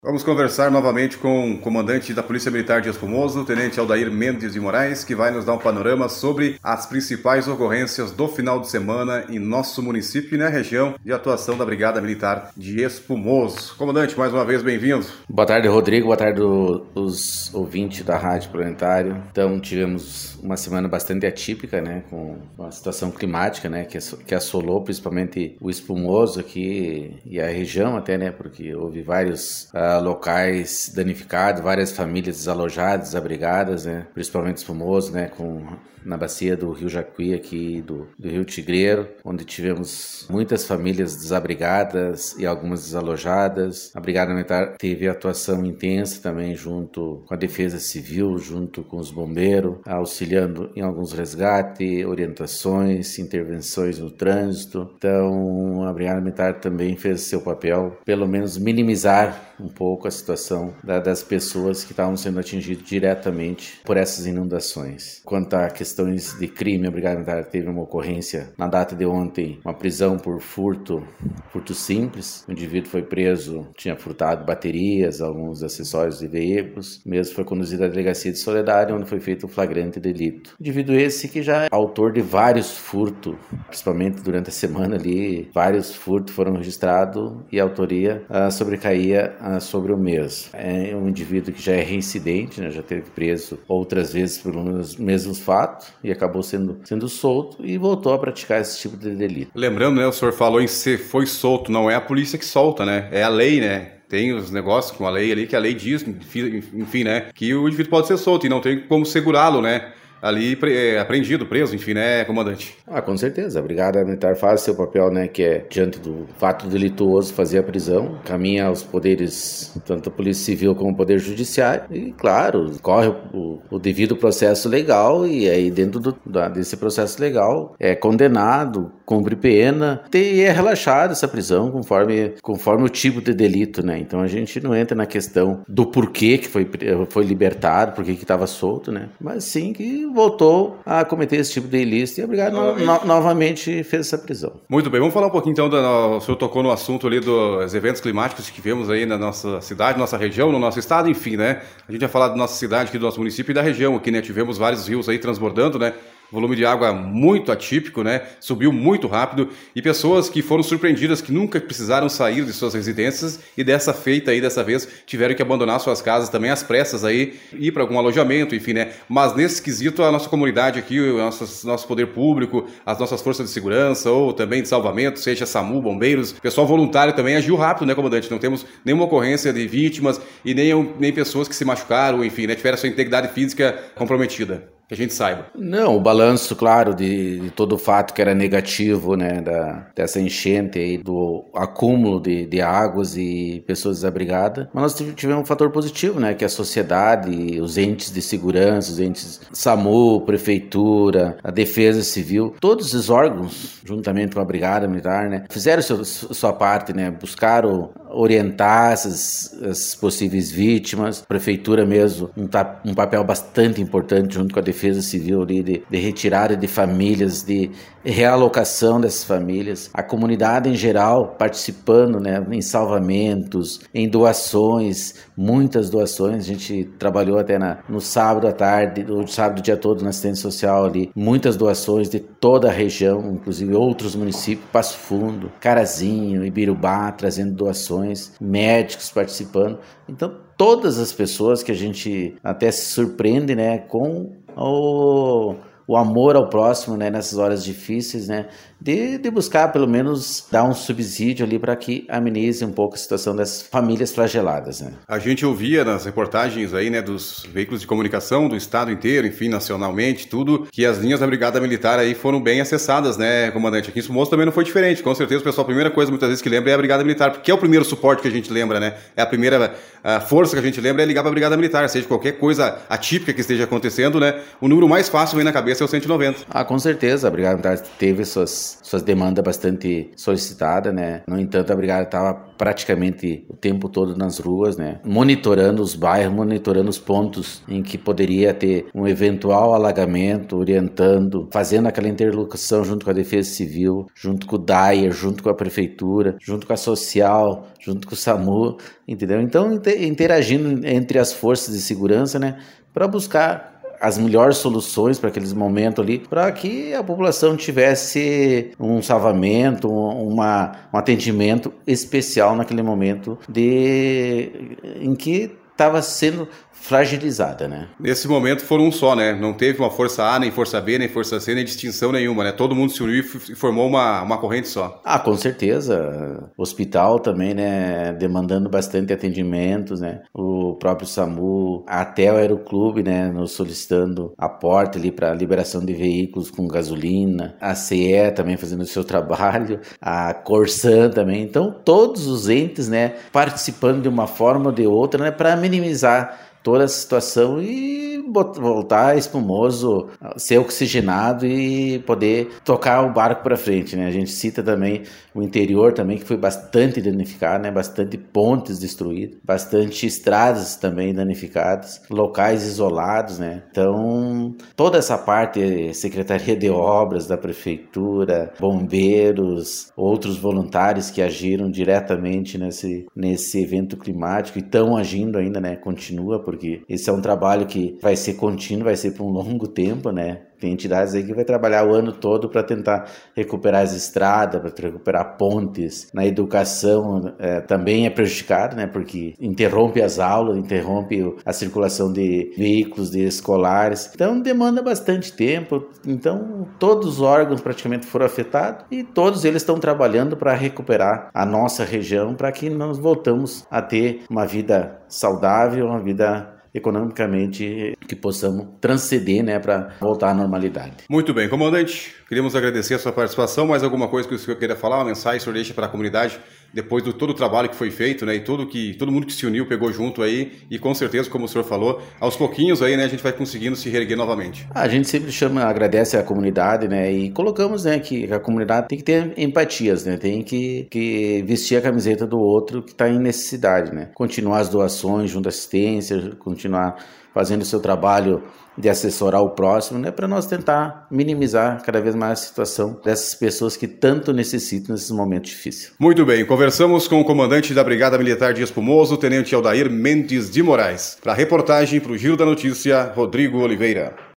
Vamos conversar novamente com o comandante da Polícia Militar de Espumoso, o Tenente Aldair Mendes de Moraes, que vai nos dar um panorama sobre as principais ocorrências do final de semana em nosso município e na região de atuação da Brigada Militar de Espumoso. Comandante, mais uma vez, bem-vindo. Boa tarde, Rodrigo. Boa tarde, os ouvintes da Rádio Planetário. Então, tivemos uma semana bastante atípica, né, com a situação climática, né, que assolou principalmente o Espumoso aqui e a região até, né, porque houve vários locais danificados, várias famílias desalojadas, desabrigadas, né, principalmente Espumoso, né, na bacia do Rio Jacuí aqui do Rio Tigreiro, onde tivemos muitas famílias desabrigadas e algumas desalojadas. A Brigada Militar teve atuação intensa também junto com a Defesa Civil, junto com os bombeiros, auxiliando em alguns resgates, orientações, intervenções no trânsito. Então, a Brigada Militar também fez seu papel, pelo menos minimizar um pouco a situação das pessoas que estavam sendo atingidas diretamente por essas inundações. Quanto a questões de crime, a Brigada Militar teve uma ocorrência na data de ontem, uma prisão por furto simples. O indivíduo foi preso, tinha furtado baterias, alguns acessórios de veículos. Mesmo foi conduzido à delegacia de Soledade, onde foi feito o flagrante delito. O indivíduo esse que já é autor de vários furtos, principalmente durante a semana ali, vários furtos foram registrados e a autoria sobrecaía sobre o mesmo. É um indivíduo que já é reincidente, né, já teve preso outras vezes por os mesmos fatos e acabou sendo solto e voltou a praticar esse tipo de delito. Lembrando, né, o senhor falou em ser foi solto, não é a polícia que solta, né? É a lei, né? Tem os negócios com a lei ali, que a lei diz, enfim, né? Que o indivíduo pode ser solto e não tem como segurá-lo, né? Ali apreendido, preso, enfim, né, comandante? Com certeza. A Brigada Militar faz seu papel, né, que é, diante do fato delituoso, fazer a prisão, caminha aos poderes, tanto a Polícia Civil como o Poder Judiciário, e, claro, corre o devido processo legal, e aí dentro desse processo legal é condenado, cumpre pena, e é relaxada essa prisão conforme o tipo de delito, né? Então a gente não entra na questão do porquê que foi libertado, porquê que estava solto, né? Mas sim que voltou a cometer esse tipo de ilícito e a Brigada novamente fez essa prisão. Muito bem, vamos falar um pouquinho então, o senhor tocou no assunto ali dos eventos climáticos que tivemos aí na nossa cidade, nossa região, no nosso estado, enfim, né? A gente vai falar da nossa cidade aqui, do nosso município e da região aqui, né? Tivemos vários rios aí transbordando, né? Volume de água muito atípico, né? Subiu muito rápido e pessoas que foram surpreendidas, que nunca precisaram sair de suas residências e dessa vez tiveram que abandonar suas casas também às pressas aí, ir para algum alojamento, enfim, né? Mas nesse quesito a nossa comunidade aqui, o nosso poder público, as nossas forças de segurança ou também de salvamento, seja SAMU, bombeiros, pessoal voluntário também agiu rápido, né, comandante? Não temos nenhuma ocorrência de vítimas e nem pessoas que se machucaram, enfim, né? Tiveram sua integridade física comprometida. Que a gente saiba. Não, o balanço, claro, de todo o fato que era negativo, né, dessa enchente aí, do acúmulo de águas e pessoas desabrigadas, mas nós tivemos um fator positivo, né, que a sociedade, os entes de segurança, os entes SAMU, Prefeitura, a Defesa Civil, todos os órgãos, juntamente com a Brigada Militar, né, fizeram sua parte, né, buscaram orientar as possíveis vítimas, a Prefeitura mesmo, um papel bastante importante junto com a Defesa Civil ali, de retirada de famílias, de realocação dessas famílias, a comunidade em geral participando, né, em salvamentos, em doações, muitas doações. A gente trabalhou até no sábado à tarde, no sábado o dia todo na assistência social ali, muitas doações de toda a região, inclusive outros municípios, Passo Fundo, Carazinho, Ibirubá, trazendo doações, médicos participando. Então, todas as pessoas que a gente até se surpreende, né, com o amor ao próximo, né, nessas horas difíceis, né, de buscar pelo menos dar um subsídio ali para que amenize um pouco a situação dessas famílias flageladas, né. A gente ouvia nas reportagens aí, né, dos veículos de comunicação do estado inteiro, enfim, nacionalmente, tudo, que as linhas da Brigada Militar aí foram bem acessadas, né, comandante? Aqui em Espumoso também não foi diferente, com certeza o pessoal, a primeira coisa muitas vezes que lembra é a Brigada Militar, porque é o primeiro suporte que a gente lembra, né, é a primeira força que a gente lembra é ligar para a Brigada Militar, seja qualquer coisa atípica que esteja acontecendo, né, o número mais fácil vem na cabeça seu 190. Com certeza, a Brigada Militar teve suas demandas bastante solicitadas, né? No entanto, a Brigada estava praticamente o tempo todo nas ruas, né? Monitorando os bairros, monitorando os pontos em que poderia ter um eventual alagamento, orientando, fazendo aquela interlocução junto com a Defesa Civil, junto com o DAIR, junto com a Prefeitura, junto com a Social, junto com o SAMU, entendeu? Então, interagindo entre as forças de segurança, né? Para buscar as melhores soluções para aqueles momentos ali, para que a população tivesse um salvamento, um atendimento especial naquele momento em que estava sendo fragilizada, né? Nesse momento foram um só, né? Não teve uma força A, nem força B, nem força C, nem distinção nenhuma, né? Todo mundo se uniu e formou uma corrente só. Com certeza. O hospital também, né? Demandando bastante atendimentos, né? O próprio SAMU, até o Aeroclube, né? Nos solicitando aporte ali para liberação de veículos com gasolina. A CE também fazendo o seu trabalho. A Corsan também. Então, todos os entes, né? Participando de uma forma ou de outra, né? Para minimizar toda a situação e voltar espumoso, ser oxigenado e poder tocar o barco para frente, né? A gente cita também o interior também, que foi bastante danificado, né? Bastante pontes destruídas, bastante estradas também danificadas, locais isolados, né? Então, toda essa parte, Secretaria de Obras da Prefeitura, bombeiros, outros voluntários que agiram diretamente nesse evento climático e estão agindo ainda, né? Continua, porque esse é um trabalho que vai ser contínuo, vai ser por um longo tempo, né? Tem entidades aí que vai trabalhar o ano todo para tentar recuperar as estradas, para recuperar pontes. Na educação também é prejudicado, né? Porque interrompe as aulas, interrompe a circulação de veículos de escolares. Então demanda bastante tempo. Então todos os órgãos praticamente foram afetados e todos eles estão trabalhando para recuperar a nossa região, para que nós voltamos a ter uma vida saudável, uma vida economicamente que possamos transcender, né, para voltar à normalidade. Muito bem, comandante, queríamos agradecer a sua participação. Mais alguma coisa que o senhor queira falar, uma mensagem que o senhor deixa para a comunidade depois de todo o trabalho que foi feito, né, e todo mundo que se uniu, pegou junto aí, e com certeza, como o senhor falou, aos pouquinhos aí, né, a gente vai conseguindo se reerguer novamente. A gente sempre agradece a comunidade, né, e colocamos, né, que a comunidade tem que ter empatias, né, tem que vestir a camiseta do outro que está em necessidade, né, continuar as doações junto à assistência, continuar fazendo o seu trabalho de assessorar o próximo, né, para nós tentar minimizar cada vez mais a situação dessas pessoas que tanto necessitam nesses momentos difíceis. Muito bem, conversamos com o comandante da Brigada Militar de Espumoso, Tenente Aldair Mendes de Moraes. Para a reportagem para o Giro da Notícia, Rodrigo Oliveira.